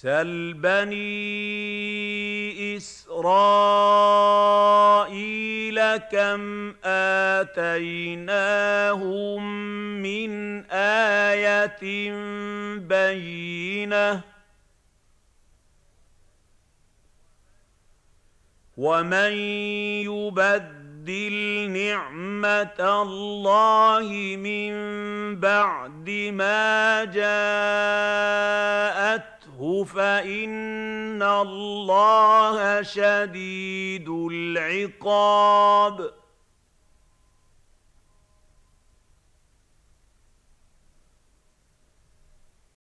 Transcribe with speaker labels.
Speaker 1: سَلْ بَنِي إِسْرَائِيلَ كَمْ آتَيْنَاهُم مِّنْ آيَةٍ بَيِّنَةٍ ۗ وَمَن يُبَدِّلْ نِعْمَةَ اللَّهِ مِن بَعْدِ مَا جَاءَتْهُ فَإِنَّ اللَّهَ شَدِيدُ الْعِقَابِ